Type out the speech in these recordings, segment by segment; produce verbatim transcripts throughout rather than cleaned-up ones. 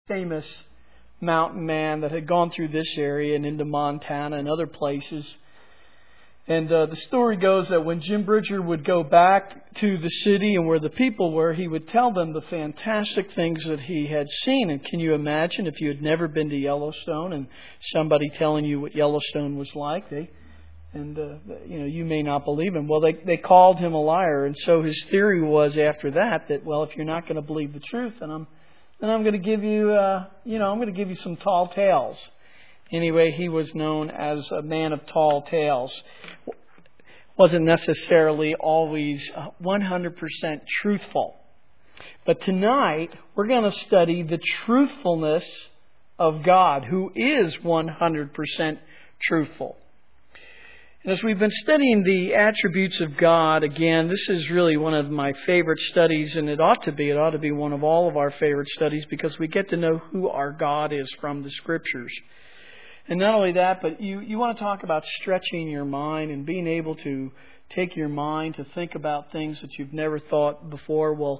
famous mountain man that had gone through this area and into Montana and other places. And uh, the story goes that when Jim Bridger would go back to the city and where the people were, he would tell them the fantastic things that he had seen. And can you imagine if you had never been to Yellowstone and somebody telling you what Yellowstone was like? They, and uh, you know, you may not believe him. Well, they they called him a liar, and so his theory was after that that well, if you're not going to believe the truth, then I'm then I'm going to give you uh, you know I'm going to give you some tall tales. Anyway, he was known as a man of tall tales. Wasn't necessarily always one hundred percent truthful. But tonight, we're going to study the truthfulness of God, who is one hundred percent truthful. And as we've been studying the attributes of God, again, this is really one of my favorite studies, and it ought to be. It ought to be one of all of our favorite studies because we get to know who our God is from the Scriptures. And not only that, but you, you want to talk about stretching your mind and being able to take your mind to think about things that you've never thought before. Well,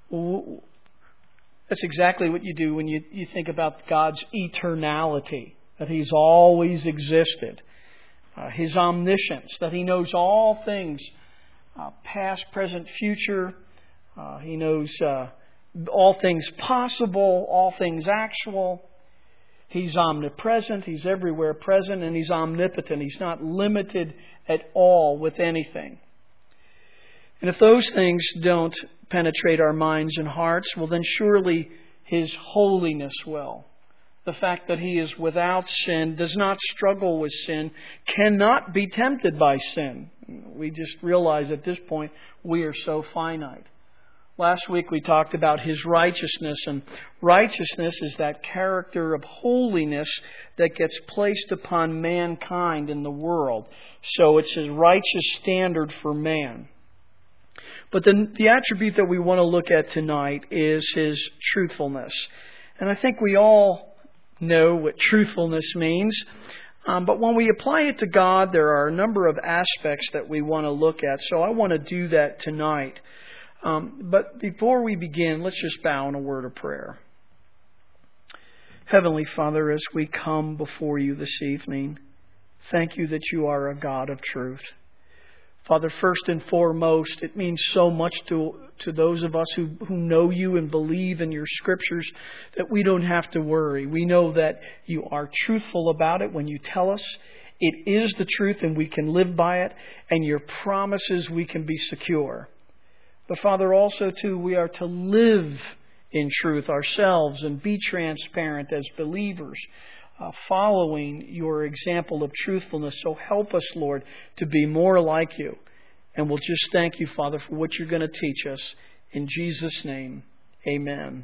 that's exactly what you do when you, you think about God's eternality, that He's always existed, uh, His omniscience, that He knows all things, uh, past, present, future. Uh, he knows uh, all things possible, all things actual. He's omnipresent, He's everywhere present, and He's omnipotent. He's not limited at all with anything. And if those things don't penetrate our minds and hearts, well then surely His holiness will. The fact that He is without sin, does not struggle with sin, cannot be tempted by sin. We just realize at this point we are so finite. Last week we talked about His righteousness, and righteousness is that character of holiness that gets placed upon mankind in the world. So it's His righteous standard for man. But the, the attribute that we want to look at tonight is His truthfulness. And I think we all know what truthfulness means. Um, but when we apply it to God, there are a number of aspects that we want to look at. So I want to do that tonight. Um, but before we begin, let's just bow in a word of prayer. Heavenly Father, as we come before You this evening, thank You that You are a God of truth. Father, first and foremost, it means so much to, to those of us who, who know You and believe in Your Scriptures that we don't have to worry. We know that You are truthful about it when You tell us. It is the truth and we can live by it, and Your promises we can be secure. But Father, also too, we are to live in truth ourselves and be transparent as believers, uh, following Your example of truthfulness. So help us, Lord, to be more like You. And we'll just thank You, Father, for what You're going to teach us. In Jesus' name, amen.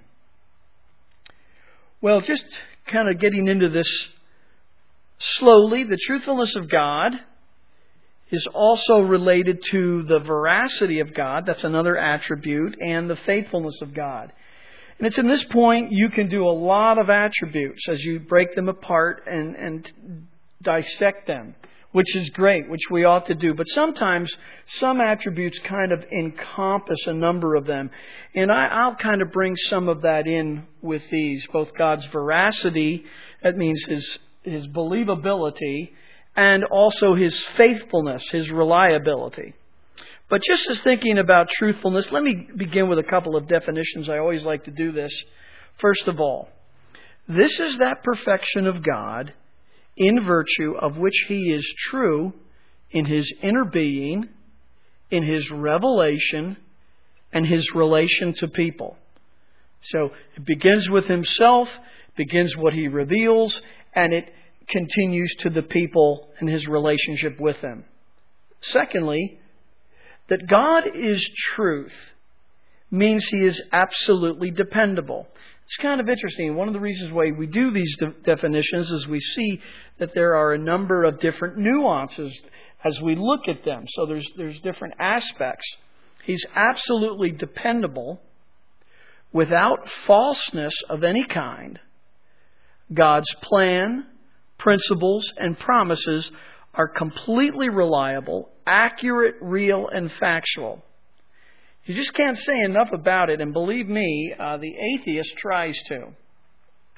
Well, just kind of getting into this slowly, the truthfulness of God is also related to the veracity of God. That's another attribute, and the faithfulness of God. And it's in this point you can do a lot of attributes as you break them apart and, and dissect them, which is great, which we ought to do. But sometimes some attributes kind of encompass a number of them. And I, I'll kind of bring some of that in with these, both God's veracity, that means His, his believability, and also His faithfulness, His reliability. But just as thinking about truthfulness, let me begin with a couple of definitions. I always like to do this. First of all, this is that perfection of God in virtue of which He is true in His inner being, in His revelation, and His relation to people. So it begins with Himself, begins what He reveals, and it continues to the people and His relationship with them. Secondly, that God is truth means He is absolutely dependable. It's kind of interesting. One of the reasons why we do these de- definitions is we see that there are a number of different nuances as we look at them. So there's there's different aspects. He's absolutely dependable, without falseness of any kind. God's plan, principles, and promises are completely reliable, accurate, real, and factual. You just can't say enough about it, and believe me, uh, the atheist tries to.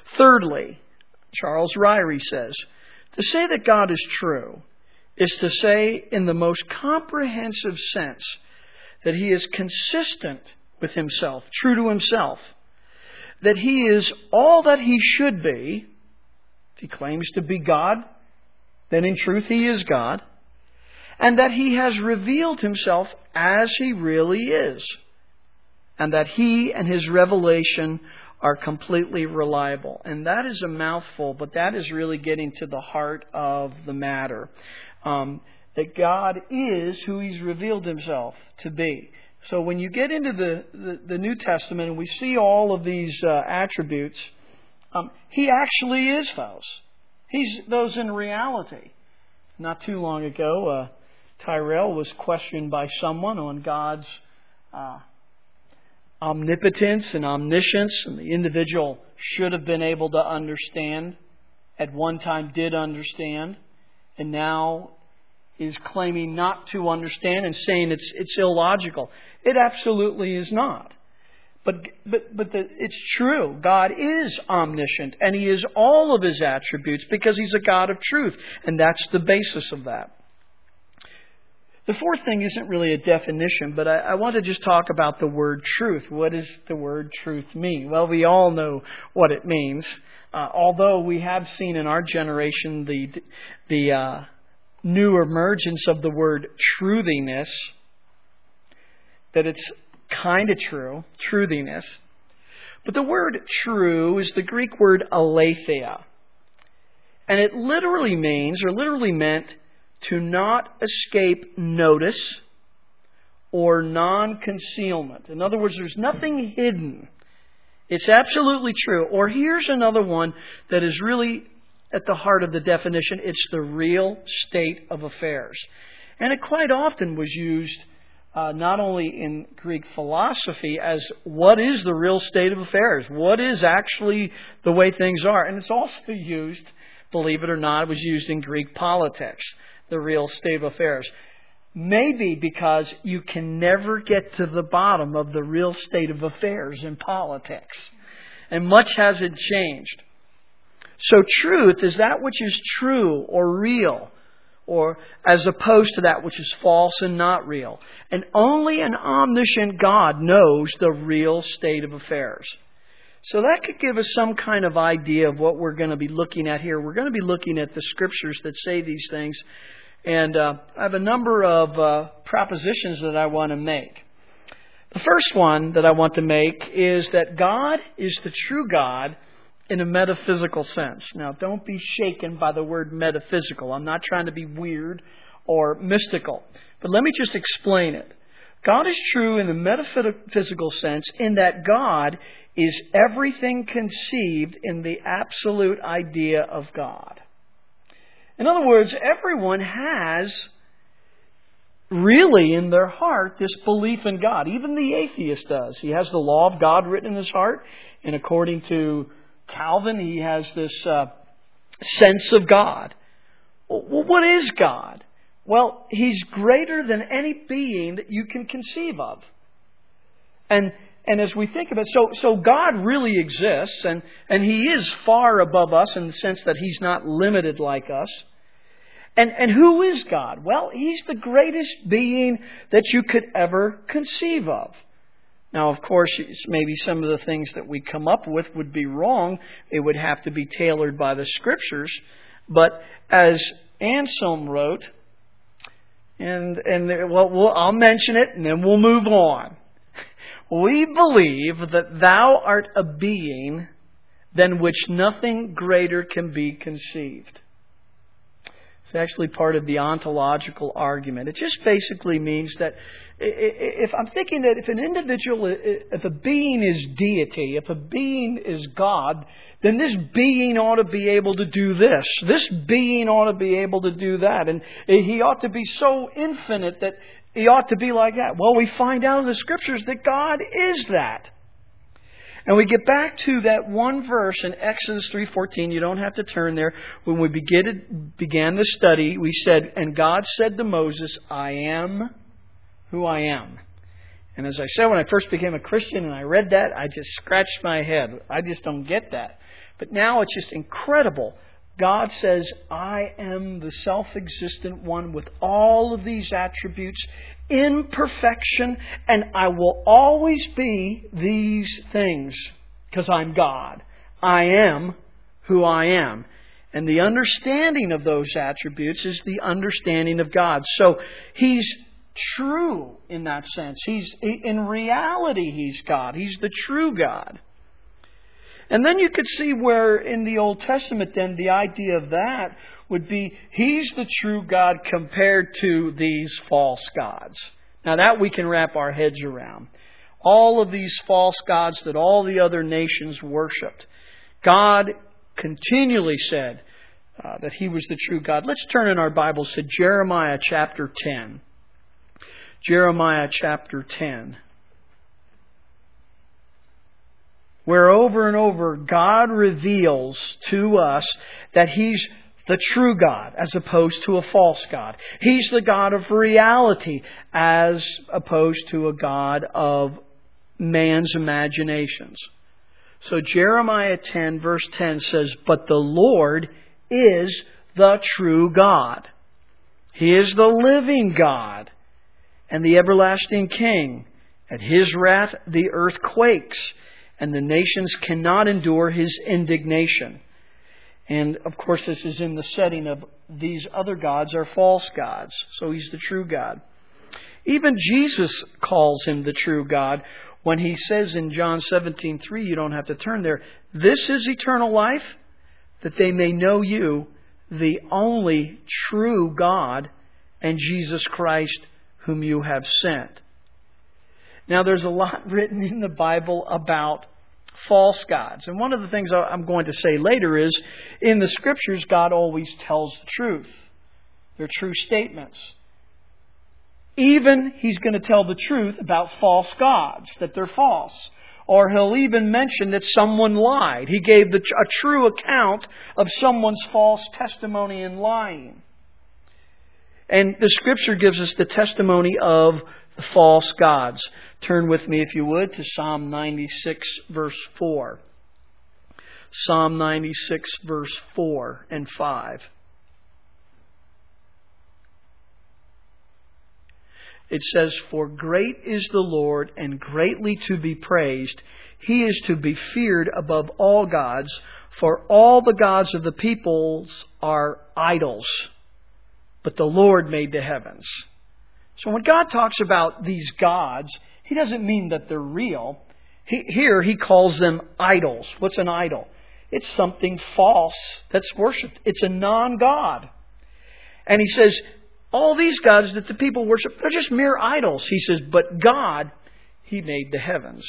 Thirdly, Charles Ryrie says, to say that God is true is to say in the most comprehensive sense that He is consistent with Himself, true to Himself, that He is all that He should be. If He claims to be God, then in truth He is God, and that He has revealed Himself as He really is, and that He and His revelation are completely reliable. And that is a mouthful, but that is really getting to the heart of the matter. Um, that God is who He's revealed Himself to be. So when you get into the, the, the New Testament and we see all of these uh, attributes, um, He actually is those. He's those in reality. Not too long ago, uh, Tyrell was questioned by someone on God's uh, omnipotence and omniscience, and the individual should have been able to understand, at one time did understand, and now is claiming not to understand and saying it's it's illogical. It absolutely is not. But but but the, it's true. God is omniscient, and He is all of His attributes because He's a God of truth, and that's the basis of that. The fourth thing isn't really a definition, but I, I want to just talk about the word truth. What does the word truth mean? Well, we all know what it means. Uh, although we have seen in our generation the the uh, new emergence of the word truthiness, that it's kind of true, truthiness. But the word true is the Greek word aletheia. And it literally means, or literally meant, to not escape notice or non-concealment. In other words, there's nothing hidden. It's absolutely true. Or here's another one that is really at the heart of the definition. It's the real state of affairs. And it quite often was used uh, not only in Greek philosophy as what is the real state of affairs? What is actually the way things are? And it's also used, believe it or not, it was used in Greek politics. The real state of affairs. Maybe because you can never get to the bottom of the real state of affairs in politics. And much hasn't changed. So truth is that which is true or real, or as opposed to that which is false and not real. And only an omniscient God knows the real state of affairs. So that could give us some kind of idea of what we're going to be looking at here. We're going to be looking at the Scriptures that say these things. And uh, I have a number of uh, propositions that I want to make. The first one that I want to make is that God is the true God in a metaphysical sense. Now, don't be shaken by the word metaphysical. I'm not trying to be weird or mystical. But let me just explain it. God is true in the metaphysical sense in that God is everything conceived in the absolute idea of God. In other words, everyone has really in their heart this belief in God. Even the atheist does. He has the law of God written in his heart. And according to Calvin, he has this uh, sense of God. Well, what is God? Well, He's greater than any being that you can conceive of. And And as we think of it, so so God really exists, and, and He is far above us in the sense that He's not limited like us. And and who is God? Well, He's the greatest being that you could ever conceive of. Now, of course, maybe some of the things that we come up with would be wrong. It would have to be tailored by the Scriptures. But as Anselm wrote, and and well, we'll I'll mention it, and then we'll move on. We believe that Thou art a being than which nothing greater can be conceived. It's actually part of the ontological argument. It just basically means that if I'm thinking that if an individual, if a being is deity, if a being is God, then this being ought to be able to do this. This being ought to be able to do that. And He ought to be so infinite that He ought to be like that. Well, we find out in the Scriptures that God is that. And we get back to that one verse in Exodus three fourteen. You don't have to turn there. When we begin, began the study, we said, and God said to Moses, I am who I am. And as I said, when I first became a Christian and I read that, I just scratched my head. I just don't get that. But now it's just incredible. God says, I am the self-existent one with all of these attributes in perfection, and I will always be these things because I'm God. I am who I am. And the understanding of those attributes is the understanding of God. So He's true in that sense. He's in reality, He's God. He's the true God. And then you could see where in the Old Testament then the idea of that would be He's the true God compared to these false gods. Now that we can wrap our heads around. All of these false gods that all the other nations worshipped. God continually said uh, that He was the true God. Let's turn in our Bibles to Jeremiah chapter ten. Jeremiah chapter ten. Where over and over God reveals to us that He's the true God as opposed to a false God. He's the God of reality as opposed to a God of man's imaginations. So Jeremiah ten verse ten says, "But the Lord is the true God. He is the living God and the everlasting King. At His wrath the earth quakes, and the nations cannot endure His indignation." And of course this is in the setting of these other gods are false gods. So He's the true God. Even Jesus calls Him the true God when He says in John seventeen three, you don't have to turn there, "This is eternal life, that they may know You, the only true God, and Jesus Christ whom You have sent." Now, there's a lot written in the Bible about false gods. And one of the things I'm going to say later is, in the Scriptures, God always tells the truth. They're true statements. Even He's going to tell the truth about false gods, that they're false. Or He'll even mention that someone lied. He gave the, a true account of someone's false testimony in lying. And the Scripture gives us the testimony of the false gods. Turn with me, if you would, to Psalm ninety-six, verse four. Psalm ninety-six, verse four and five. It says, "For great is the Lord, and greatly to be praised. He is to be feared above all gods, for all the gods of the peoples are idols. But the Lord made the heavens." So when God talks about these gods, He doesn't mean that they're real. He, here He calls them idols. What's an idol? It's something false that's worshipped. It's a non-God. And He says, all these gods that the people worship, they're just mere idols. He says, but God, He made the heavens.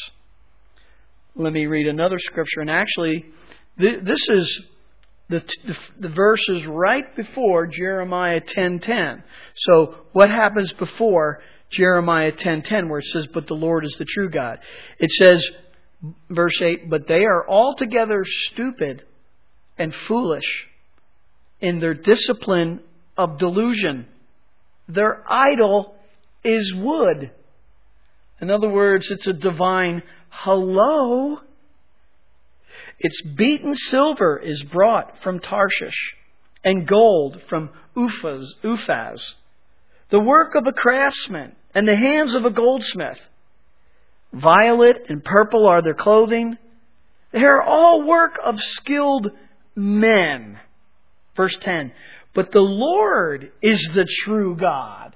Let me read another scripture. And actually, this is the, the, the verses right before Jeremiah ten ten. So what happens before Jeremiah ten ten, where it says, "But the Lord is the true God"? It says, verse eight, "But they are altogether stupid and foolish in their discipline of delusion. Their idol is wood." In other words, it's a divine hello. "Its beaten silver is brought from Tarshish, and gold from Uphaz, Uphaz. The work of a craftsman, and the hands of a goldsmith. Violet and purple are their clothing. They are all work of skilled men." Verse ten, "But the Lord is the true God."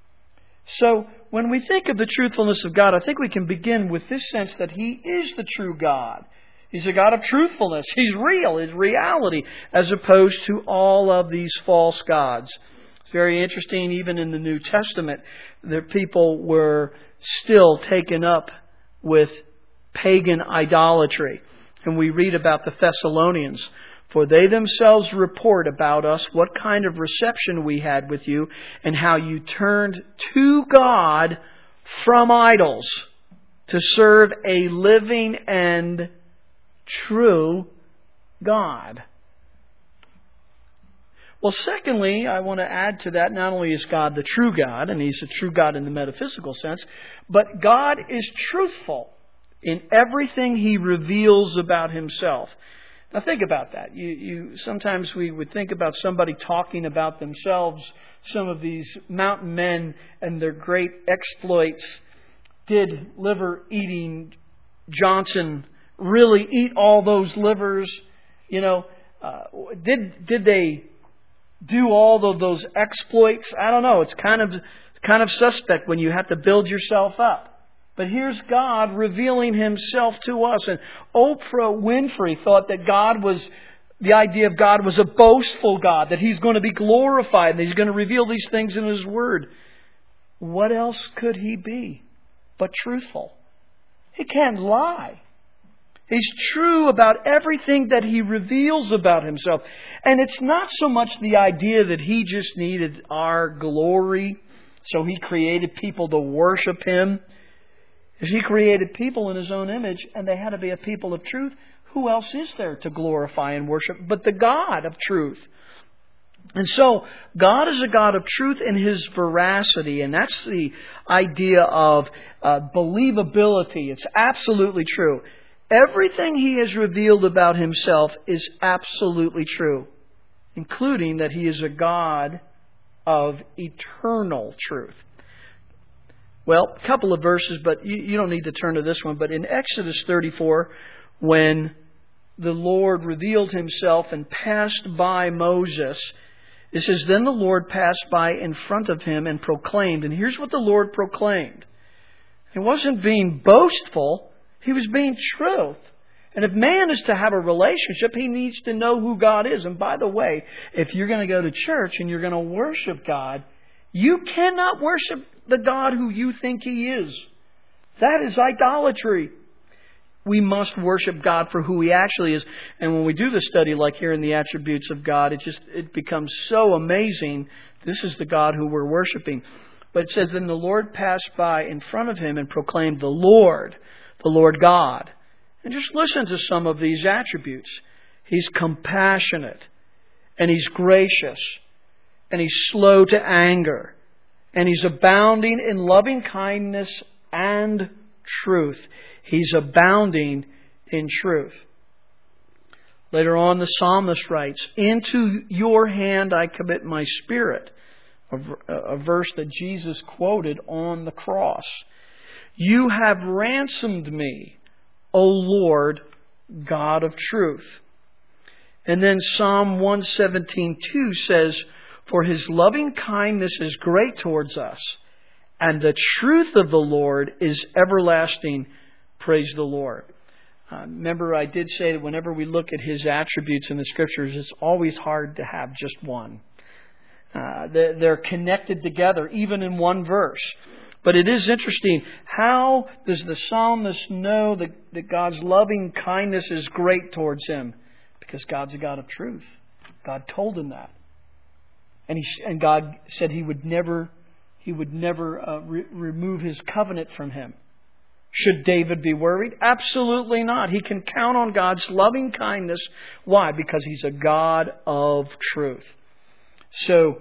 So when we think of the truthfulness of God, I think we can begin with this sense that He is the true God. He's a God of truthfulness. He's real. He's reality, as opposed to all of these false gods. It's very interesting, even in the New Testament, the people were still taken up with pagan idolatry. And we read about the Thessalonians. "For they themselves report about us what kind of reception we had with you, and how you turned to God from idols to serve a living and true God." Well, secondly, I want to add to that, not only is God the true God, and He's a true God in the metaphysical sense, but God is truthful in everything He reveals about Himself. Now think about that. You, you, sometimes we would think about somebody talking about themselves. Some of these mountain men and their great exploits. Did liver-eating Johnson really eat all those livers? You know, uh, did did they do all of those exploits? I don't know. It's kind of kind of suspect when you have to build yourself up. But here's God revealing Himself to us. And Oprah Winfrey thought that God was, the idea of God was a boastful God, that He's going to be glorified, that He's going to reveal these things in His Word. What else could He be but truthful? He can't lie. He's true about everything that He reveals about Himself. And it's not so much the idea that He just needed our glory, so He created people to worship Him. If He created people in His own image, and they had to be a people of truth, who else is there to glorify and worship but the God of truth? And so, God is a God of truth in His veracity, and that's the idea of uh, believability. It's absolutely true. Everything He has revealed about Himself is absolutely true, including that He is a God of eternal truth. Well, a couple of verses, but you, you don't need to turn to this one. But in Exodus thirty-four, when the Lord revealed Himself and passed by Moses, it says, "Then the Lord passed by in front of him and proclaimed." And here's what the Lord proclaimed. He wasn't being boastful. He was being truth. And if man is to have a relationship, he needs to know who God is. And by the way, if you're going to go to church and you're going to worship God, you cannot worship the God who you think He is. That is idolatry. We must worship God for who He actually is. And when we do the study like here in the attributes of God, it just it becomes so amazing. This is the God who we're worshiping. But it says, "Then the Lord passed by in front of him and proclaimed, the Lord, the Lord God." And just listen to some of these attributes. He's compassionate, and He's gracious, and He's slow to anger, and He's abounding in loving kindness and truth. He's abounding in truth. Later on, the psalmist writes, "Into your hand I commit my spirit," a, a verse that Jesus quoted on the cross. "You have ransomed me, O Lord, God of truth." And then Psalm one seventeen two says, "For His loving kindness is great towards us, and the truth of the Lord is everlasting. Praise the Lord." Uh, remember, I did say that whenever we look at His attributes in the Scriptures, it's always hard to have just one. Uh, they're, they're connected together, even in one verse. But it is interesting. How does the psalmist know that, that God's loving kindness is great towards him? Because God's a God of truth. God told him that. And he and God said He would never, He would never uh, re- remove His covenant from him. Should David be worried? Absolutely not. He can count on God's loving kindness. Why? Because He's a God of truth. So,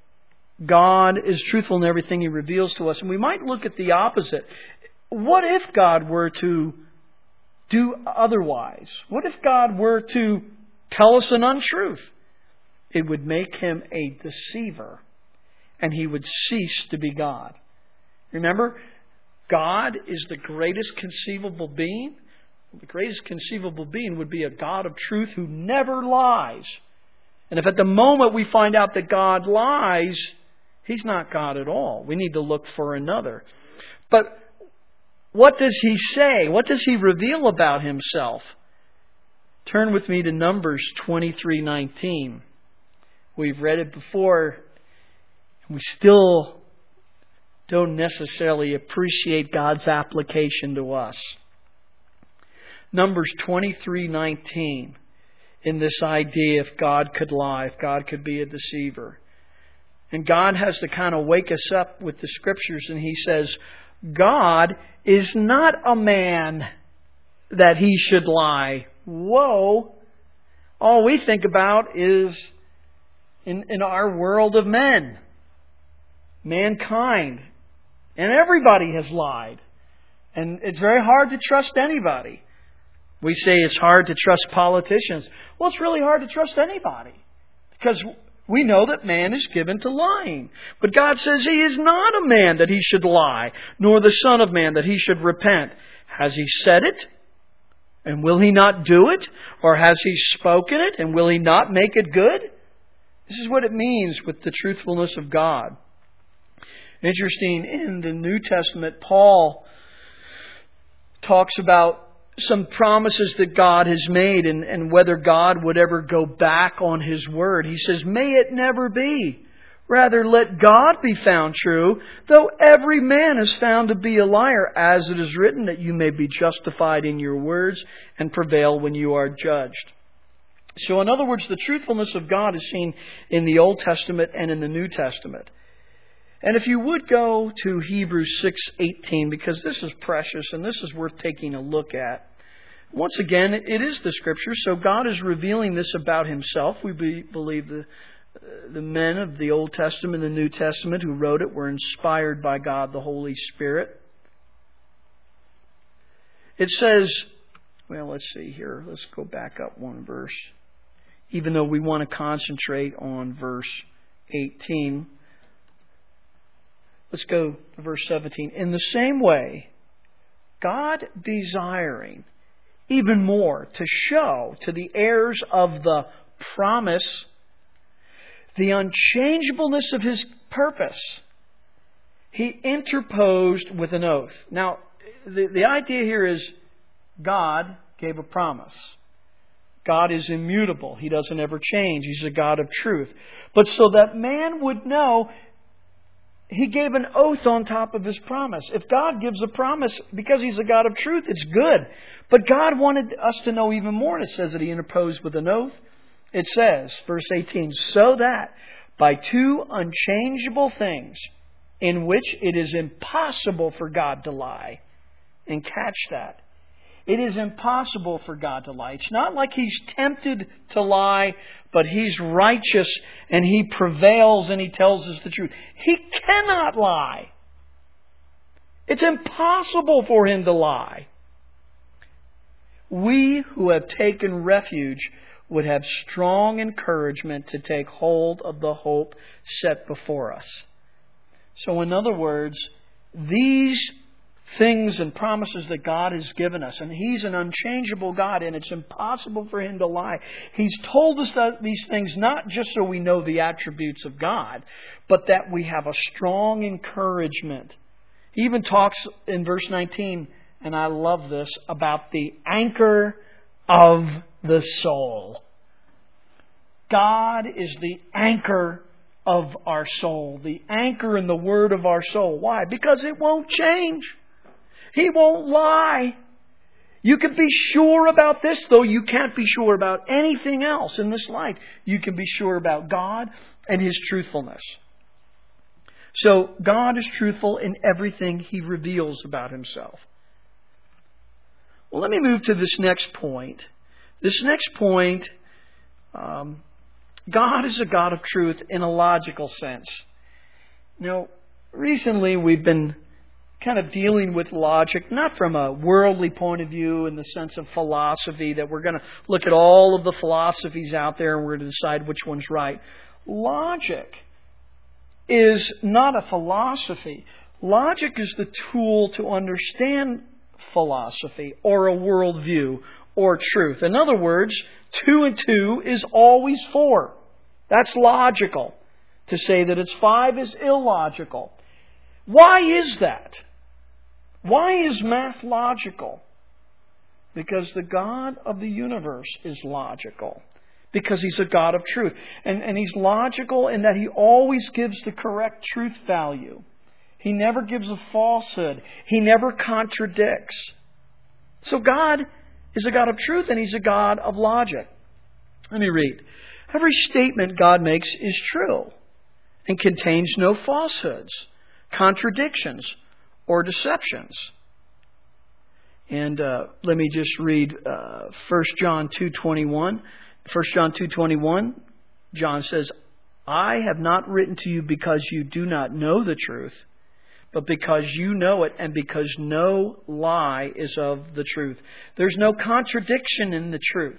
God is truthful in everything He reveals to us. And we might look at the opposite. What if God were to do otherwise? What if God were to tell us an untruth? It would make Him a deceiver, and He would cease to be God. Remember, God is the greatest conceivable being. The greatest conceivable being would be a God of truth who never lies. And if at the moment we find out that God lies, He's not God at all. We need to look for another. But what does He say? What does He reveal about Himself? Turn with me to Numbers twenty-three nineteen. We've read it before, and we still don't necessarily appreciate God's application to us. Numbers twenty-three nineteen, in this idea if God could lie, if God could be a deceiver. And God has to kind of wake us up with the Scriptures, and He says, God is not a man that He should lie. Whoa! All we think about is, in, in our world of men, mankind. And everybody has lied. And it's very hard to trust anybody. We say it's hard to trust politicians. Well, it's really hard to trust anybody. Because we know that man is given to lying. But God says He is not a man that He should lie, nor the Son of Man that He should repent. Has He said it? And will He not do it? Or has He spoken it? And will He not make it good? This is what it means with the truthfulness of God. Interesting, in the New Testament, Paul talks about some promises that God has made and, and whether God would ever go back on His word. He says, "May it never be. Rather, let God be found true, though every man is found to be a liar, as it is written, that you may be justified in your words and prevail when you are judged." So in other words, the truthfulness of God is seen in the Old Testament and in the New Testament. And if you would go to Hebrews six eighteen, because this is precious and this is worth taking a look at. Once again, it is the Scripture, so God is revealing this about Himself. We be, believe the, the men of the Old Testament and the New Testament who wrote it were inspired by God, the Holy Spirit. It says, well, let's see here. Let's go back up one verse. Even though we want to concentrate on verse eighteen. Let's go to verse seventeen. "In the same way, God desiring even more to show to the heirs of the promise the unchangeableness of His purpose, He interposed with an oath." Now, the, the idea here is God gave a promise. God is immutable. He doesn't ever change. He's a God of truth. But so that man would know, He gave an oath on top of His promise. If God gives a promise, because He's a God of truth, it's good. But God wanted us to know even more. And it says that He interposed with an oath. It says, verse eighteen, "So that by two unchangeable things in which it is impossible for God to lie." And catch that. It is impossible for God to lie. It's not like He's tempted to lie, but He's righteous and He prevails and He tells us the truth. He cannot lie. It's impossible for Him to lie. We who have taken refuge would have strong encouragement to take hold of the hope set before us. So in other words, these things and promises that God has given us, and He's an unchangeable God, and it's impossible for Him to lie. He's told us that these things not just so we know the attributes of God, but that we have a strong encouragement. He even talks in verse nineteen, and I love this, about the anchor of the soul. God is the anchor of our soul, the anchor in the word of our soul. Why? Because it won't change. He won't lie. You can be sure about this, though you can't be sure about anything else in this life. You can be sure about God and His truthfulness. So God is truthful in everything He reveals about Himself. Well, let me move to this next point. This next point, um, God is a God of truth in a logical sense. Now, recently we've been kind of dealing with logic, not from a worldly point of view in the sense of philosophy, that we're going to look at all of the philosophies out there and we're going to decide which one's right. Logic is not a philosophy. Logic is the tool to understand philosophy or a worldview or truth. In other words, two and two is always four. That's logical. To say that it's five is illogical. Why is that? Why is math logical? Because the God of the universe is logical. Because He's a God of truth. And, and He's logical in that He always gives the correct truth value. He never gives a falsehood. He never contradicts. So God is a God of truth and He's a God of logic. Let me read. Every statement God makes is true and contains no falsehoods, contradictions, or deceptions. And uh, let me just read uh, First John two twenty-one. First John two twenty-one, John says, I have not written to you because you do not know the truth, but because you know it and because no lie is of the truth. There's no contradiction in the truth.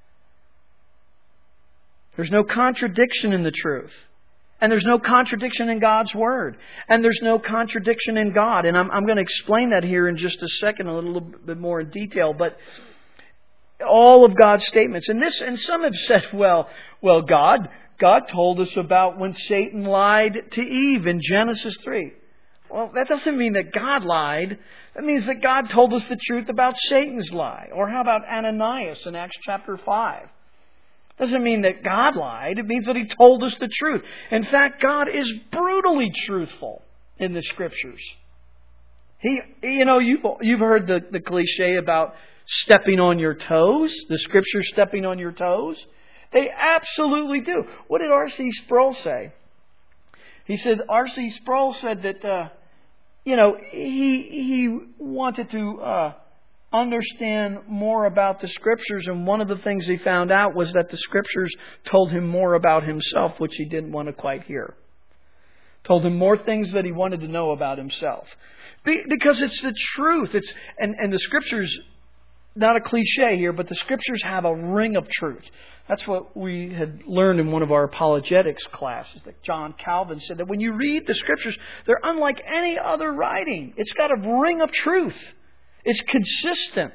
There's no contradiction in the truth. And there's no contradiction in God's Word. And there's no contradiction in God. And I'm, I'm going to explain that here in just a second, a little bit more in detail. But all of God's statements. And this, and some have said, well, well, God, God told us about when Satan lied to Eve in Genesis three. Well, that doesn't mean that God lied. That means that God told us the truth about Satan's lie. Or how about Ananias in Acts chapter five? Doesn't mean that God lied. It means that He told us the truth. In fact, God is brutally truthful in the Scriptures. He, you know, you've, you've heard the, the cliche about stepping on your toes. The Scriptures stepping on your toes. They absolutely do. What did R C Sproul say? He said, R C Sproul said that, uh, you know, he, he wanted to Uh, understand more about the Scriptures, and one of the things he found out was that the Scriptures told him more about himself, which he didn't want to quite hear. Told him more things that he wanted to know about himself. Be, because it's the truth. It's and, and the Scriptures, not a cliche here, but the Scriptures have a ring of truth. That's what we had learned in one of our apologetics classes, that John Calvin said that when you read the Scriptures, they're unlike any other writing. It's got a ring of truth. It's consistent.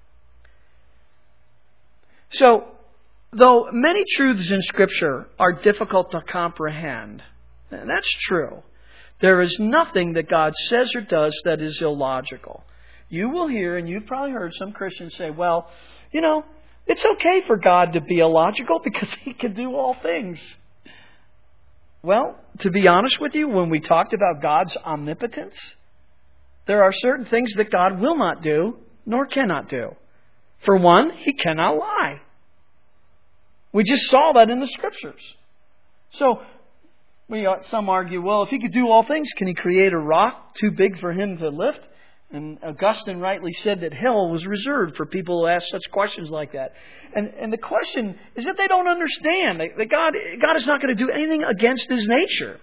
So, though many truths in Scripture are difficult to comprehend, and that's true, there is nothing that God says or does that is illogical. You will hear, and you've probably heard some Christians say, well, you know, it's okay for God to be illogical because He can do all things. Well, to be honest with you, when we talked about God's omnipotence, there are certain things that God will not do, nor cannot do. For one, He cannot lie. We just saw that in the Scriptures. So, we some argue, well, if He could do all things, can He create a rock too big for Him to lift? And Augustine rightly said that hell was reserved for people who ask such questions like that. And, and the question is that they don't understand that God, God is not going to do anything against His nature.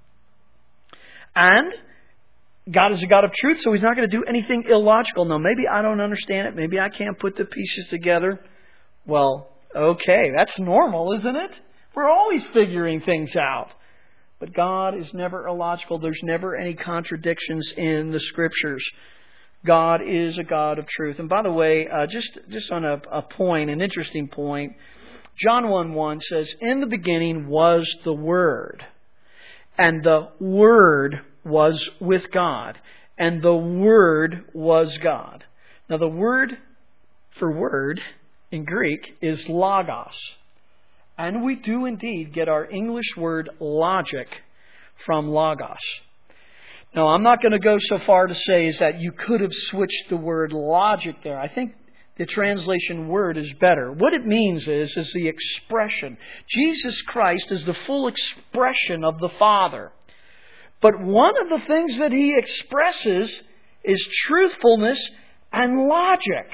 And God is a God of truth, so He's not going to do anything illogical. Now, maybe I don't understand it. Maybe I can't put the pieces together. Well, okay, that's normal, isn't it? We're always figuring things out. But God is never illogical. There's never any contradictions in the Scriptures. God is a God of truth. And by the way, uh, just, just on a, a point, an interesting point, John one one says, "In the beginning was the Word, and the Word was with God, and the Word was God." Now the word for word in Greek is logos. And we do indeed get our English word logic from logos. Now I'm not going to go so far to say is that you could have switched the word logic there. I think the translation word is better. What it means is, is the expression. Jesus Christ is the full expression of the Father. But one of the things that He expresses is truthfulness and logic.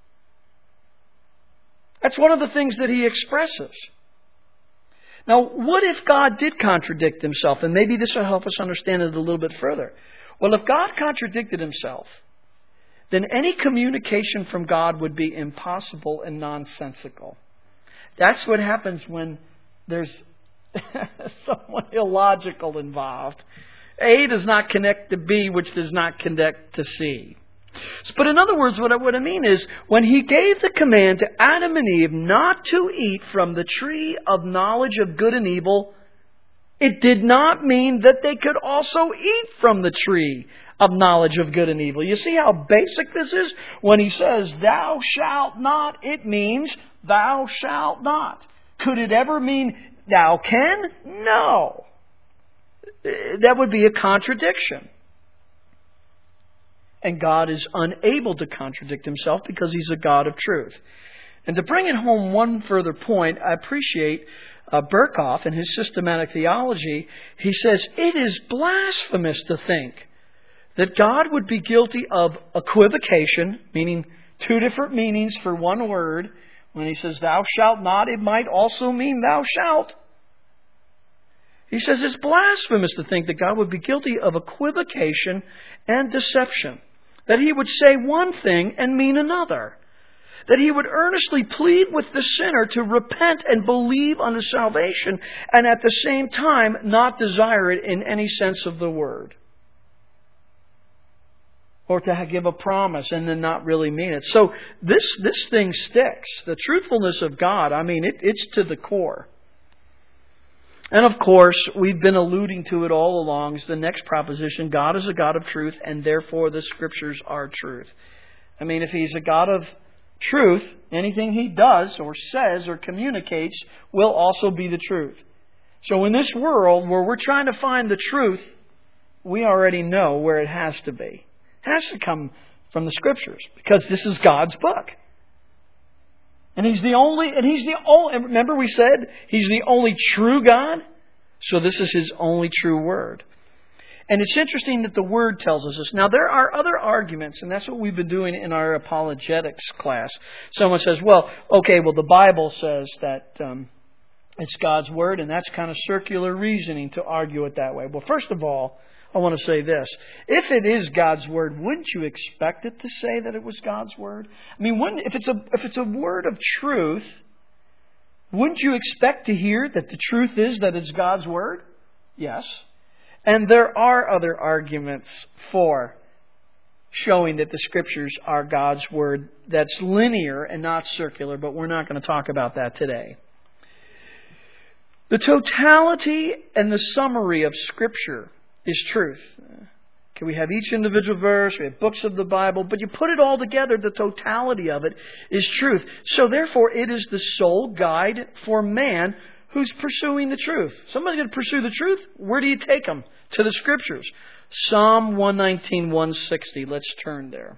That's one of the things that He expresses. Now, what if God did contradict Himself? And maybe this will help us understand it a little bit further. Well, if God contradicted Himself, then any communication from God would be impossible and nonsensical. That's what happens when there's someone illogical involved. A does not connect to B, which does not connect to C. But in other words, what I, what I mean is, when He gave the command to Adam and Eve not to eat from the tree of knowledge of good and evil, it did not mean that they could also eat from the tree of knowledge of good and evil. You see how basic this is? When He says, "Thou shalt not," it means thou shalt not. Could it ever mean thou can? No. That would be a contradiction. And God is unable to contradict Himself because He's a God of truth. And to bring it home one further point, I appreciate uh, Berkhoff in his systematic theology. He says, it is blasphemous to think that God would be guilty of equivocation, meaning two different meanings for one word. When He says, "Thou shalt not," it might also mean "thou shalt." He says it's blasphemous to think that God would be guilty of equivocation and deception. That He would say one thing and mean another. That He would earnestly plead with the sinner to repent and believe unto salvation, and at the same time not desire it in any sense of the word. Or to give a promise and then not really mean it. So this this thing sticks. The truthfulness of God, I mean, it, it's to the core. And of course, we've been alluding to it all along, is the next proposition. God is a God of truth, and therefore the Scriptures are truth. I mean, if He's a God of truth, anything He does or says or communicates will also be the truth. So in this world where we're trying to find the truth, we already know where it has to be. It has to come from the Scriptures, because this is God's book. And He's the only, and He's the only, remember we said He's the only true God? So this is His only true Word. And it's interesting that the Word tells us this. Now there are other arguments, and that's what we've been doing in our apologetics class. Someone says, well, okay, well the Bible says that um, it's God's Word, and that's kind of circular reasoning to argue it that way. Well, first of all, I want to say this. If it is God's Word, wouldn't you expect it to say that it was God's Word? I mean, wouldn't, if it's a if it's a word of truth, wouldn't you expect to hear that the truth is that it's God's Word? Yes. And there are other arguments for showing that the Scriptures are God's Word that's linear and not circular, but we're not going to talk about that today. The totality and the summary of Scripture is truth. Okay, we have each individual verse, we have books of the Bible, but you put it all together, the totality of it is truth. So therefore, it is the sole guide for man who's pursuing the truth. Somebody's going to pursue the truth? Where do you take them? To the Scriptures. Psalm one nineteen, one sixty. Let's turn there.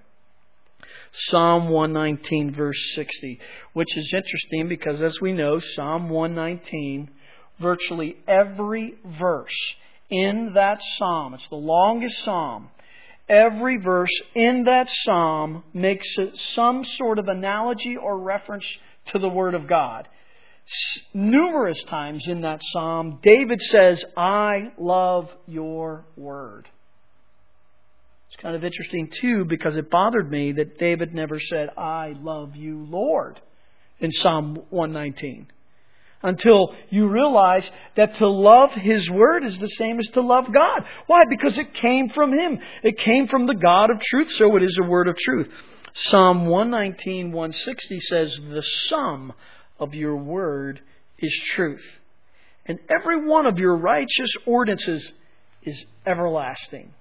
Psalm one nineteen, verse sixty, which is interesting because, as we know, Psalm one nineteen, virtually every verse in that psalm, it's the longest psalm, every verse in that psalm makes some sort of analogy or reference to the Word of God. Numerous times in that psalm, David says, I love your Word. It's kind of interesting too, because it bothered me that David never said, I love you, Lord, in Psalm one nineteen. Until you realize that to love His Word is the same as to love God. Why? Because it came from Him. It came from the God of truth, so it is a word of truth. Psalm one nineteen, one sixty says, the sum of your word is truth, and every one of your righteous ordinances is everlasting.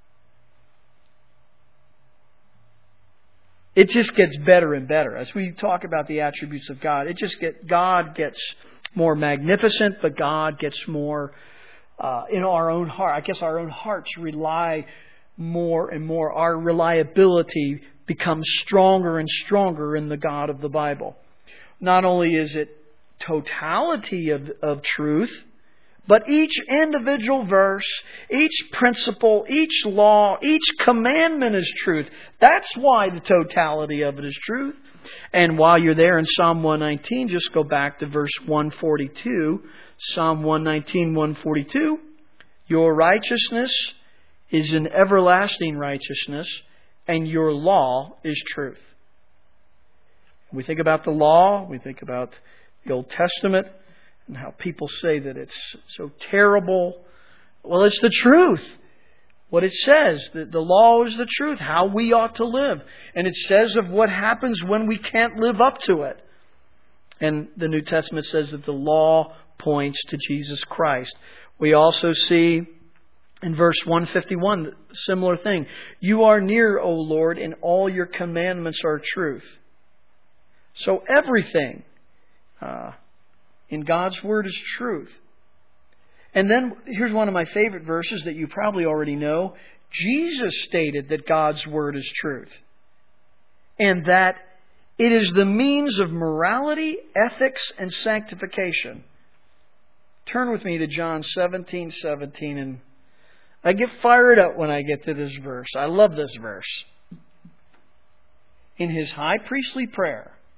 It just gets better and better. As we talk about the attributes of God, it just get God gets more magnificent, but God gets more uh, in our own heart. I guess our own hearts rely more and more. Our reliability becomes stronger and stronger in the God of the Bible. Not only is it totality of, of truth, but each individual verse, each principle, each law, each commandment is truth. That's why the totality of it is truth. And while you're there in Psalm one nineteen, just go back to verse one forty-two. Psalm one nineteen, one forty-two. Your righteousness is an everlasting righteousness, and your law is truth. We think about the law, we think about the Old Testament, and how people say that it's so terrible. Well, it's the truth. What it says, that the law is the truth, how we ought to live. And it says of what happens when we can't live up to it. And the New Testament says that the law points to Jesus Christ. We also see in verse one fifty-one, a similar thing. You are near, O Lord, and all your commandments are truth. So everything uh, in God's Word is truth. And then here's one of my favorite verses that you probably already know. Jesus stated that God's Word is truth. And that it is the means of morality, ethics, and sanctification. Turn with me to John seventeen seventeen, and I get fired up when I get to this verse. I love this verse. In His high priestly prayer,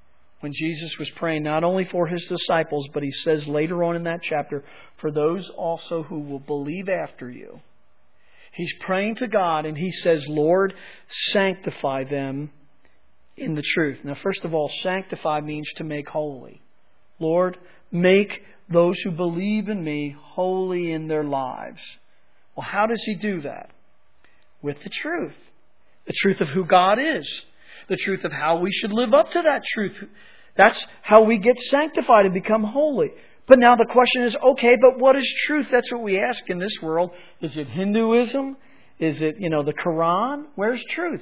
when Jesus was praying not only for His disciples, but He says later on in that chapter, for those also who will believe after you. He's praying to God and He says, Lord, sanctify them in the truth. Now, first of all, sanctify means to make holy. Lord, make those who believe in Me holy in their lives. Well, how does He do that? With the truth. The truth of who God is. The truth of how we should live up to that truth. That's how we get sanctified and become holy. But now the question is, okay, but what is truth? That's what we ask in this world. Is it Hinduism? Is it, you know, the Quran? Where's truth?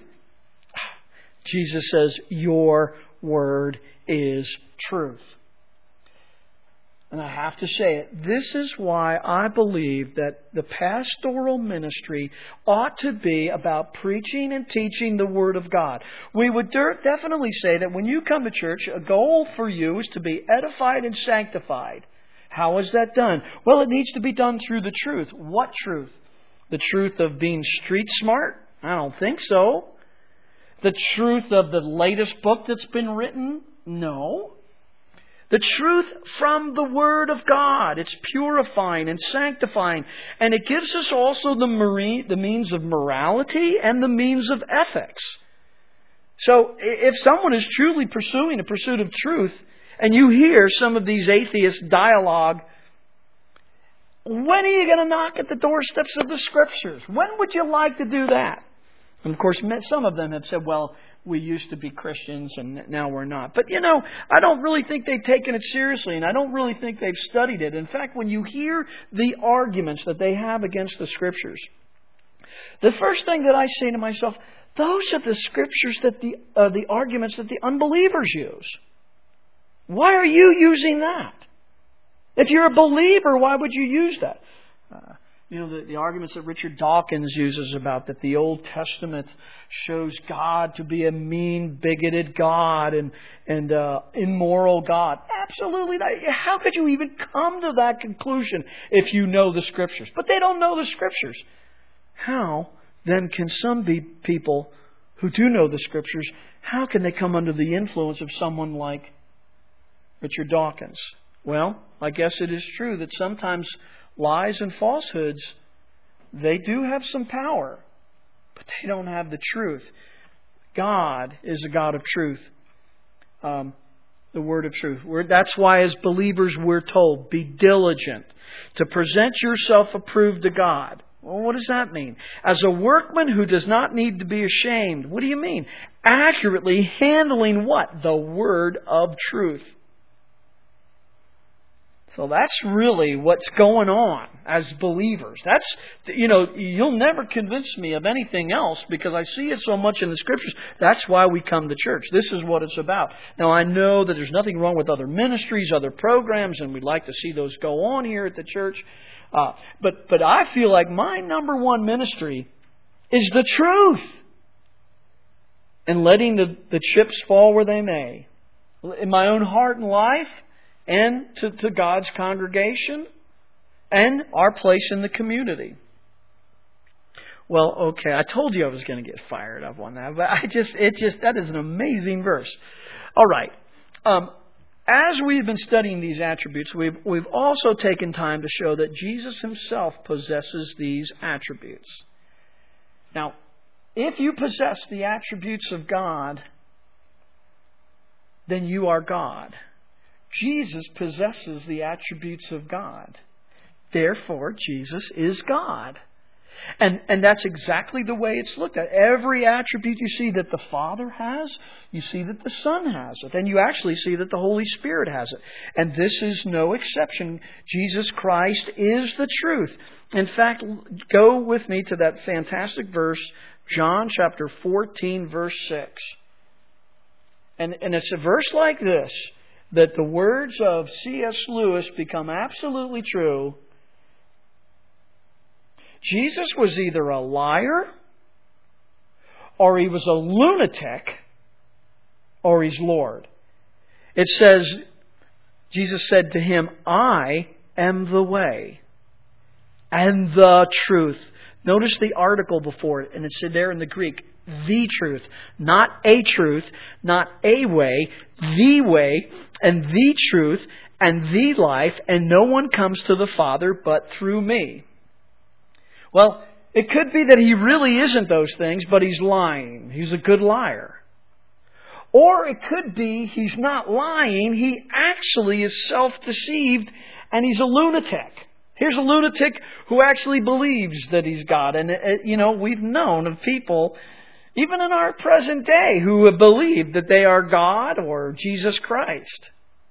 Jesus says, your word is truth. And I have to say it, this is why I believe that the pastoral ministry ought to be about preaching and teaching the Word of God. We would definitely say that when you come to church, a goal for you is to be edified and sanctified. How is that done? Well, it needs to be done through the truth. What truth? The truth of being street smart? I don't think so. The truth of the latest book that's been written? No. The truth from the Word of God. It's purifying and sanctifying. And it gives us also the, marine, the means of morality and the means of ethics. So if someone is truly pursuing a pursuit of truth, and you hear some of these atheist dialogue, when are you going to knock at the doorsteps of the Scriptures? When would you like to do that? And of course, some of them have said, well, we used to be Christians and now we're not. But, you know, I don't really think they've taken it seriously, and I don't really think they've studied it. In fact, when you hear the arguments that they have against the Scriptures, the first thing that I say to myself, those are the Scriptures that the uh, the arguments that the unbelievers use. Why are you using that? If you're a believer, why would you use that? Uh, You know, the, the arguments that Richard Dawkins uses about that the Old Testament shows God to be a mean, bigoted God and, and uh, immoral God. Absolutely not. How could you even come to that conclusion if you know the Scriptures? But they don't know the Scriptures. How, then, can some be people who do know the Scriptures, how can they come under the influence of someone like Richard Dawkins? Well, I guess it is true that sometimes lies and falsehoods, they do have some power, but they don't have the truth. God is a God of truth. Um, the word of truth. We're, that's why as believers we're told, be diligent to present yourself approved to God. Well, what does that mean? As a workman who does not need to be ashamed. What do you mean? Accurately handling what? The word of truth. So that's really what's going on as believers. That's, you know, you'll never convince me of anything else because I see it so much in the Scriptures. That's why we come to church. This is what it's about. Now, I know that there's nothing wrong with other ministries, other programs, and we'd like to see those go on here at the church. Uh, but, but I feel like my number one ministry is the truth. And letting the, the chips fall where they may. In my own heart and life, and to, to God's congregation, and our place in the community. Well, okay, I told you I was going to get fired up on that, but I just, it just, that is an amazing verse. All right. Um, as we've been studying these attributes, we've, we've also taken time to show that Jesus Himself possesses these attributes. Now, if you possess the attributes of God, then you are God. Jesus possesses the attributes of God. Therefore, Jesus is God. And, and that's exactly the way it's looked at. Every attribute you see that the Father has, you see that the Son has it. And you actually see that the Holy Spirit has it. And this is no exception. Jesus Christ is the truth. In fact, go with me to that fantastic verse, John chapter fourteen, verse six. And, and it's a verse like this, that the words of C S Lewis become absolutely true. Jesus was either a liar, or He was a lunatic, or He's Lord. It says, Jesus said to him, I am the way and the truth. Notice the article before it, and it said there in the Greek, the truth. Not a truth, not a way, the way, and the truth, and the life, and no one comes to the Father but through me. Well, it could be that He really isn't those things, but He's lying. He's a good liar. Or it could be He's not lying, He actually is self-deceived, and He's a lunatic. Here's a lunatic who actually believes that He's God. And, you know, we've known of people, even in our present day, who have believed that they are God or Jesus Christ.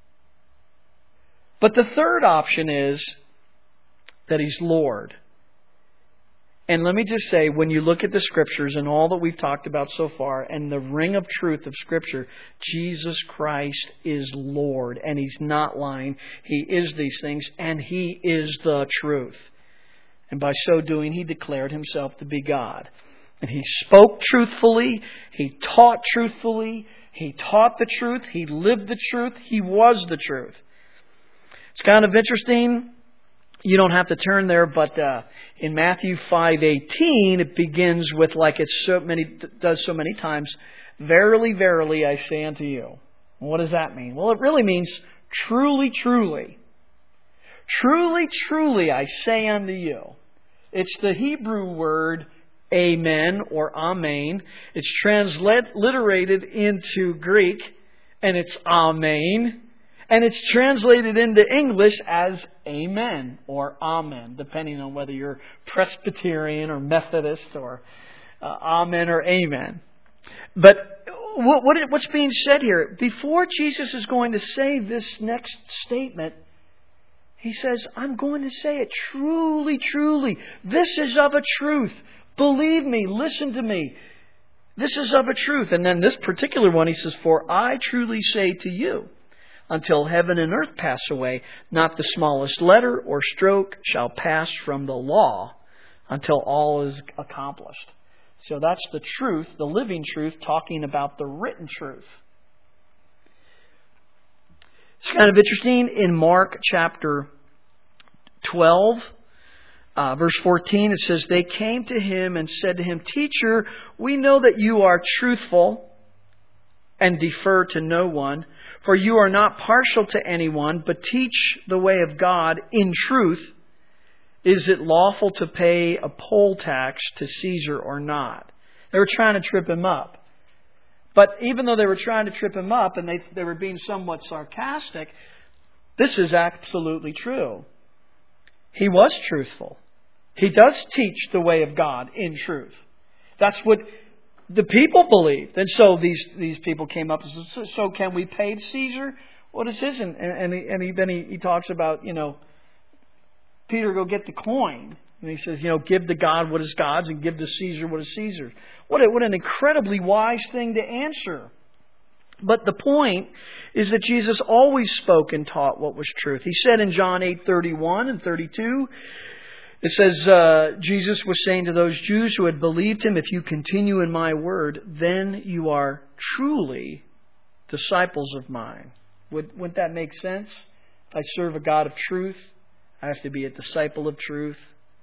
But the third option is that He's Lord. And let me just say, when you look at the Scriptures and all that we've talked about so far and the ring of truth of Scripture, Jesus Christ is Lord. And He's not lying. He is these things, and He is the truth. And by so doing, He declared Himself to be God. And He spoke truthfully. He taught truthfully. He taught the truth. He lived the truth. He was the truth. It's kind of interesting. You don't have to turn there, but uh, in Matthew five eighteen, it begins with, like it so many does so many times, "Verily, verily, I say unto you." What does that mean? Well, it really means truly, truly. Truly, truly, I say unto you. It's the Hebrew word amen or amen. It's transliterated into Greek, and it's amen. And it's translated into English as amen or amen, depending on whether you're Presbyterian or Methodist or uh, amen or amen. But what, what, what's being said here? Before Jesus is going to say this next statement, He says, I'm going to say it truly, truly. This is of a truth. Believe me. Listen to me. This is of a truth. And then this particular one, He says, for I truly say to you, until heaven and earth pass away, not the smallest letter or stroke shall pass from the law until all is accomplished. So that's the truth, the living truth, talking about the written truth. It's kind of interesting. In Mark chapter twelve, uh, verse fourteen, it says, they came to Him and said to Him, Teacher, we know that you are truthful and defer to no one. For you are not partial to anyone, but teach the way of God in truth. Is it lawful to pay a poll tax to Caesar or not? They were trying to trip Him up. But even though they were trying to trip Him up and they, they were being somewhat sarcastic, this is absolutely true. He was truthful. He does teach the way of God in truth. That's what the people believed. And so these, these people came up and said, so can we pay Caesar what is his? And, and, he, and he, then he, he talks about, you know, Peter, go get the coin. And he says, you know, give to God what is God's and give to Caesar what is Caesar's. What, a, what an incredibly wise thing to answer. But the point is that Jesus always spoke and taught what was truth. He said in John eight thirty-one and thirty-two, it says, uh, Jesus was saying to those Jews who had believed Him, if you continue in my word, then you are truly disciples of mine. Would, wouldn't that make sense? If I serve a God of truth, I have to be a disciple of truth.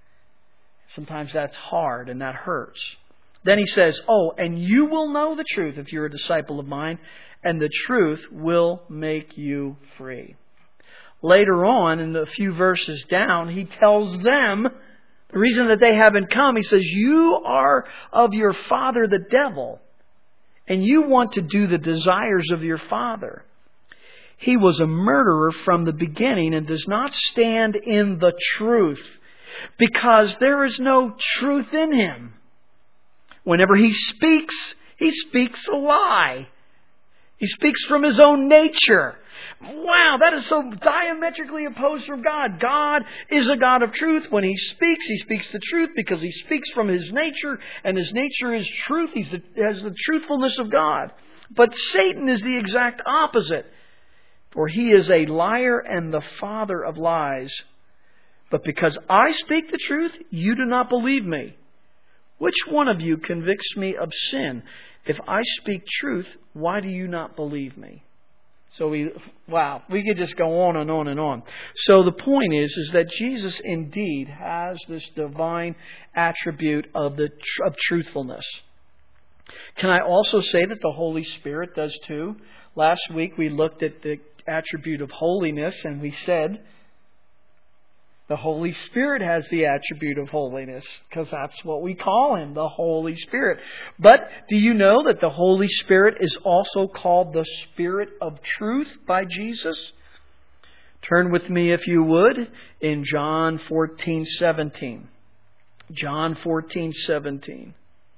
Sometimes that's hard and that hurts. Then He says, oh, and you will know the truth if you're a disciple of mine, and the truth will make you free. Later on, in the few verses down, He tells them the reason that they haven't come. He says, you are of your father the devil, and you want to do the desires of your father. He was a murderer from the beginning and does not stand in the truth, because there is no truth in Him. Whenever He speaks, He speaks a lie. He speaks from His own nature. Wow, that is so diametrically opposed from God. God is a God of truth. When He speaks, He speaks the truth because He speaks from His nature, and His nature is truth. He has the truthfulness of God. But Satan is the exact opposite. For he is a liar and the father of lies. But because I speak the truth, you do not believe me. Which one of you convicts me of sin? If I speak truth, why do you not believe me? So we, wow, we could just go on and on and on. So the point is, is that Jesus indeed has this divine attribute of the of truthfulness. Can I also say that the Holy Spirit does too? Last week we looked at the attribute of holiness, and we said the Holy Spirit has the attribute of holiness, because that's what we call Him, the Holy Spirit. But do you know that the Holy Spirit is also called the Spirit of Truth by Jesus? Turn with me, if you would, in John fourteen seventeen. John fourteen seventeen.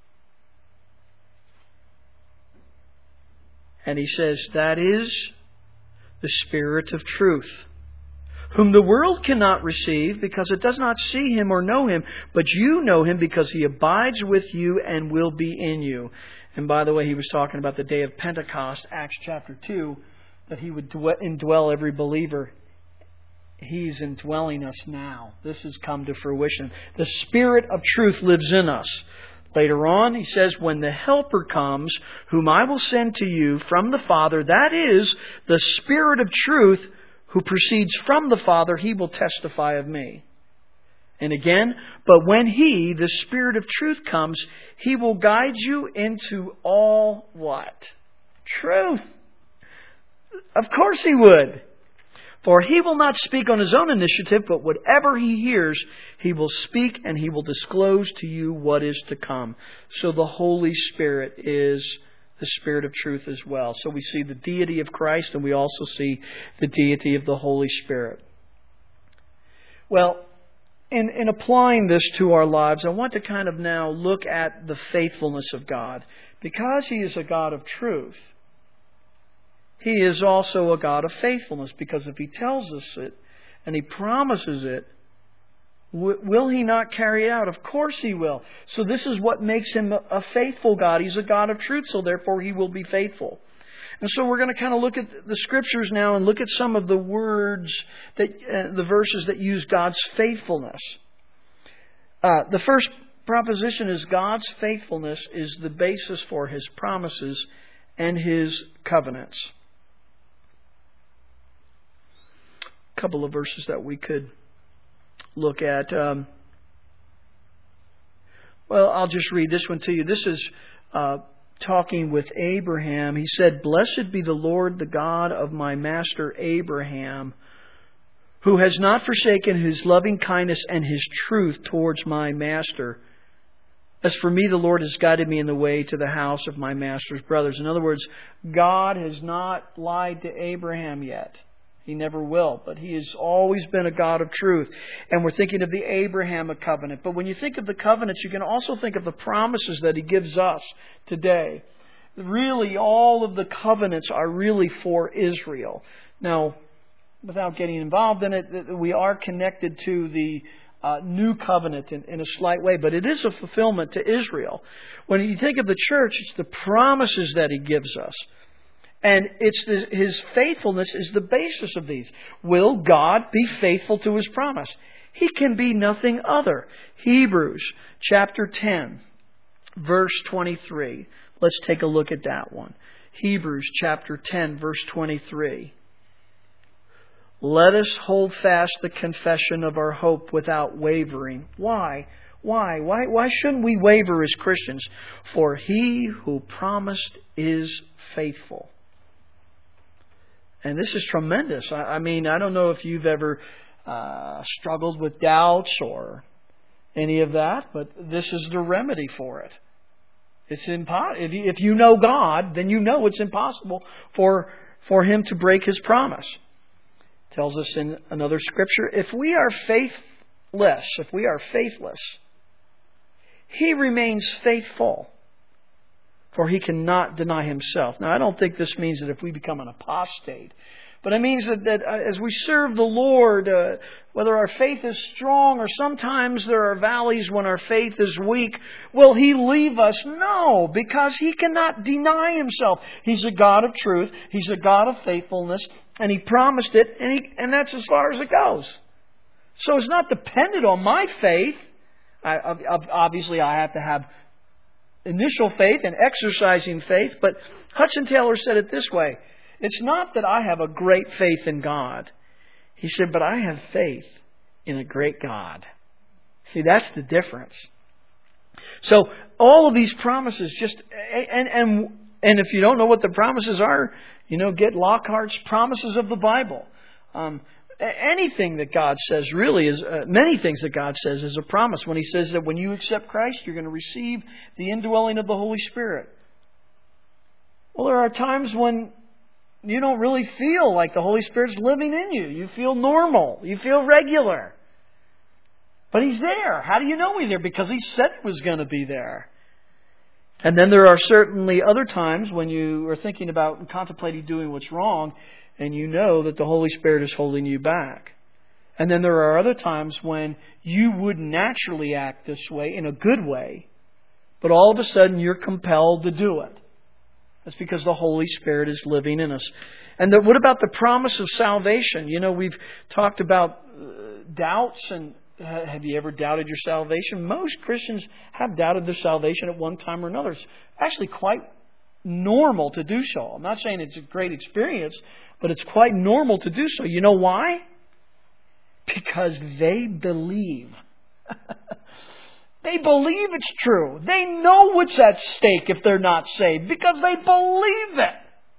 And He says, that is the Spirit of truth, whom the world cannot receive because it does not see Him or know Him, but you know Him because He abides with you and will be in you. And by the way, He was talking about the day of Pentecost, Acts chapter two, that He would indwell every believer. He's indwelling us now. This has come to fruition. The Spirit of truth lives in us. Later on, He says, when the Helper comes, whom I will send to you from the Father, that is the Spirit of truth who proceeds from the Father, He will testify of me. And again, but when He, the Spirit of truth, comes, He will guide you into all what? Truth. Of course He would. For He will not speak on His own initiative, but whatever He hears, He will speak, and He will disclose to you what is to come. So the Holy Spirit is the Spirit of truth as well. So we see the deity of Christ, and we also see the deity of the Holy Spirit. Well, in, in applying this to our lives, I want to kind of now look at the faithfulness of God. Because He is a God of truth, He is also a God of faithfulness, because if He tells us it and He promises it, w- will He not carry it out? Of course He will. So this is what makes Him a faithful God. He's a God of truth, so therefore He will be faithful. And so we're going to kind of look at the Scriptures now and look at some of the words, that uh, the verses that use God's faithfulness. Uh, the first proposition is God's faithfulness is the basis for His promises and His covenants. Couple of verses that we could look at. Um, well, I'll just read this one to you. This is uh, talking with Abraham. He said, "Blessed be the Lord, the God of my master Abraham, who has not forsaken His loving kindness and His truth towards my master. As for me, the Lord has guided me in the way to the house of my master's brothers." In other words, God has not lied to Abraham yet. He never will. But He has always been a God of truth. And we're thinking of the Abrahamic covenant. But when you think of the covenants, you can also think of the promises that He gives us today. Really, all of the covenants are really for Israel. Now, without getting involved in it, we are connected to the uh, new covenant in, in a slight way. But it is a fulfillment to Israel. When you think of the church, it's the promises that He gives us. And it's the, His faithfulness is the basis of these. Will God be faithful to His promise? He can be nothing other. Hebrews chapter ten, verse twenty-three. Let's take a look at that one. Hebrews chapter ten, verse twenty-three. "Let us hold fast the confession of our hope without wavering." Why? Why? Why? Why shouldn't we waver as Christians? "For He who promised is faithful." And this is tremendous. I, I mean, I don't know if you've ever uh, struggled with doubts or any of that, but this is the remedy for it. It's impo- if, you, if you know God, then you know it's impossible for, for Him to break His promise. It tells us in another scripture, if we are faithless, if we are faithless, He remains faithful, for He cannot deny Himself. Now, I don't think this means that if we become an apostate, but it means that, that as we serve the Lord, uh, whether our faith is strong or sometimes there are valleys when our faith is weak, will He leave us? No, because He cannot deny Himself. He's a God of truth. He's a God of faithfulness, and He promised it, and, he, and that's as far as it goes. So it's not dependent on my faith. I, obviously, I have to have initial faith and exercising faith, but Hudson Taylor said it this way: it's not that I have a great faith in God. He said, but I have faith in a great God. See, that's the difference. So all of these promises just, and, and, and if you don't know what the promises are, you know, get Lockhart's Promises of the Bible. Um, anything that God says really is, uh, many things that God says is a promise. When He says that when you accept Christ, you're going to receive the indwelling of the Holy Spirit. Well, there are times when you don't really feel like the Holy Spirit's living in you. You feel normal. You feel regular. But He's there. How do you know He's there? Because He said He was going to be there. And then there are certainly other times when you are thinking about and contemplating doing what's wrong, and you know that the Holy Spirit is holding you back. And then there are other times when you would naturally act this way in a good way, but all of a sudden you're compelled to do it. That's because the Holy Spirit is living in us. And the, what about the promise of salvation? You know, we've talked about uh, doubts, and uh, have you ever doubted your salvation? Most Christians have doubted their salvation at one time or another. It's actually quite normal to do so. I'm not saying it's a great experience, but it's quite normal to do so. You know why? Because they believe. They believe it's true. They know what's at stake if they're not saved because they believe it.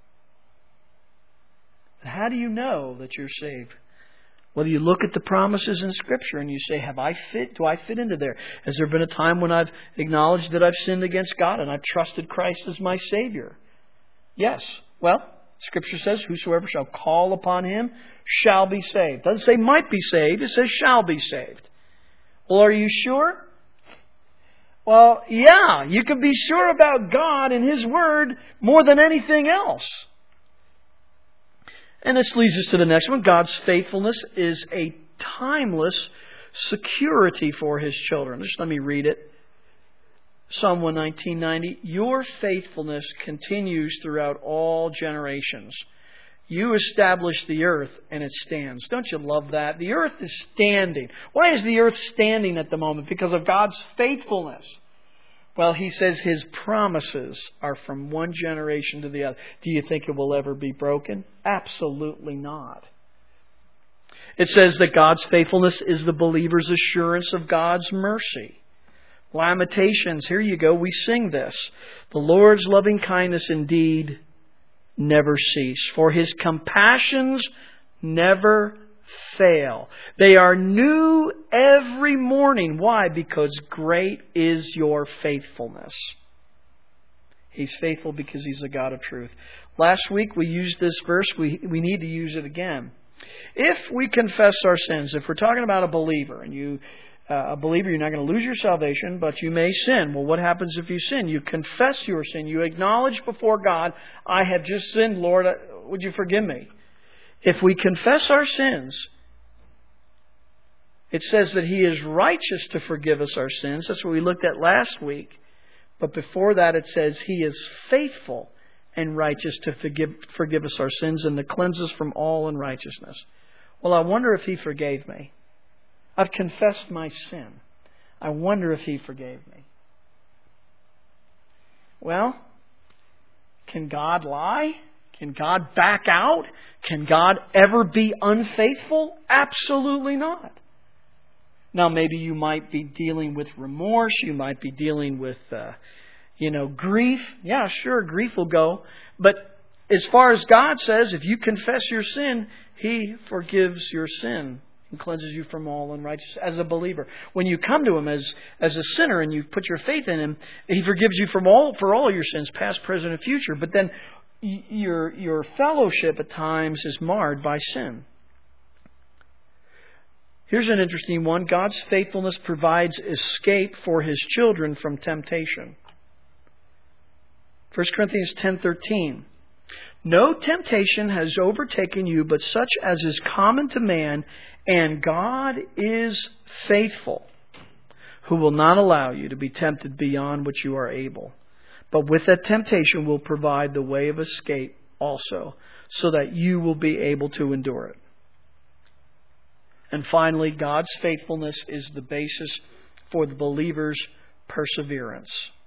And how do you know that you're saved? Well, you look at the promises in Scripture and you say, "Have I fit? Do I fit into there? Has there been a time when I've acknowledged that I've sinned against God and I've trusted Christ as my Savior?" Yes. Well, Scripture says, "Whosoever shall call upon Him shall be saved." It doesn't say might be saved. It says shall be saved. Well, are you sure? Well, yeah, you can be sure about God and His Word more than anything else. And this leads us to the next one. God's faithfulness is a timeless security for His children. Just let me read it. Psalm one nineteen ninety. Your faithfulness continues throughout all generations. You establish the earth and it stands. Don't you love that? The earth is standing. Why is the earth standing at the moment? Because of God's faithfulness. Well, He says His promises are from one generation to the other. Do you think it will ever be broken? Absolutely not. It says that God's faithfulness is the believer's assurance of God's mercy. Lamentations, here you go, we sing this. The Lord's loving kindness indeed never cease, for His compassions never fail. They are new every morning. Why? Because great is your faithfulness. He's faithful because He's a God of truth. Last week we used this verse. We, we need to use it again. If we confess our sins, if we're talking about a believer, and you Uh, a believer, you're not going to lose your salvation, but you may sin. Well, what happens if you sin? You confess your sin. You acknowledge before God, I have just sinned, Lord, would you forgive me? If we confess our sins, it says that He is righteous to forgive us our sins. That's what we looked at last week. But before that, it says He is faithful and righteous to forgive, forgive us our sins and to cleanse us from all unrighteousness. Well, I wonder if He forgave me. I've confessed my sin. I wonder if He forgave me. Well, can God lie? Can God back out? Can God ever be unfaithful? Absolutely not. Now, maybe you might be dealing with remorse. You might be dealing with, uh, you know, grief. Yeah, sure, grief will go. But as far as God says, if you confess your sin, He forgives your sin and cleanses you from all unrighteousness as a believer. When you come to Him as, as a sinner and you put your faith in Him, He forgives you from all for all your sins, past, present, and future. But then your your fellowship at times is marred by sin. Here's an interesting one. God's faithfulness provides escape for His children from temptation. First Corinthians ten thirteen. No temptation has overtaken you, but such as is common to man, and God is faithful, who will not allow you to be tempted beyond what you are able. But with that temptation will provide the way of escape also, so that you will be able to endure it. And finally, God's faithfulness is the basis for the believer's perseverance.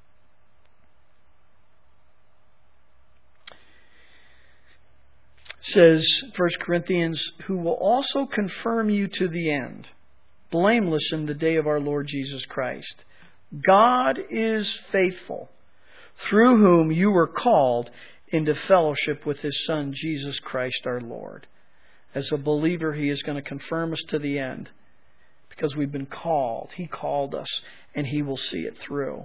Says First Corinthians, who will also confirm you to the end, blameless in the day of our Lord Jesus Christ. God is faithful, through whom you were called into fellowship with His Son, Jesus Christ our Lord. As a believer, He is going to confirm us to the end because we've been called. He called us, and He will see it through.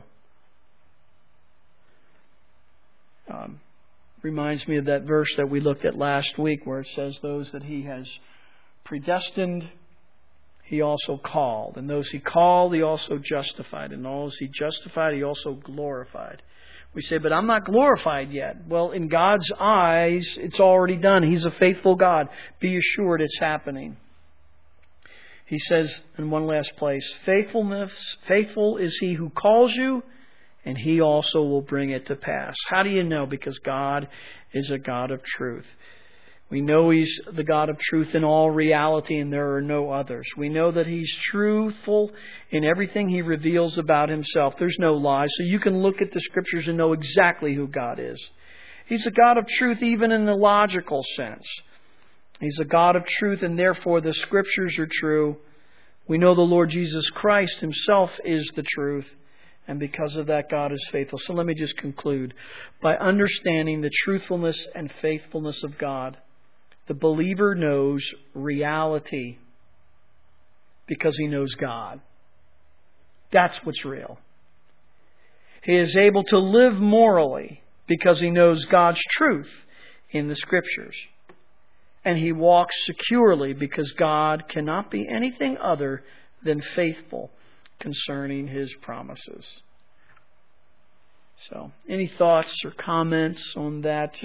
Um, reminds me of that verse that we looked at last week where it says, those that He has predestined, He also called. And those He called, He also justified. And those He justified, He also glorified. We say, but I'm not glorified yet. Well, in God's eyes, it's already done. He's a faithful God. Be assured it's happening. He says in one last place, faithfulness, faithful is He who calls you, and He also will bring it to pass. How do you know? Because God is a God of truth. We know He's the God of truth in all reality, and there are no others. We know that He's truthful in everything He reveals about Himself. There's no lies. So you can look at the Scriptures and know exactly who God is. He's a God of truth even in the logical sense. He's a God of truth, and therefore the Scriptures are true. We know the Lord Jesus Christ Himself is the truth. And because of that, God is faithful. So let me just conclude. By understanding the truthfulness and faithfulness of God, the believer knows reality because he knows God. That's what's real. He is able to live morally because he knows God's truth in the Scriptures. And he walks securely because God cannot be anything other than faithful concerning His promises. So, any thoughts or comments on that?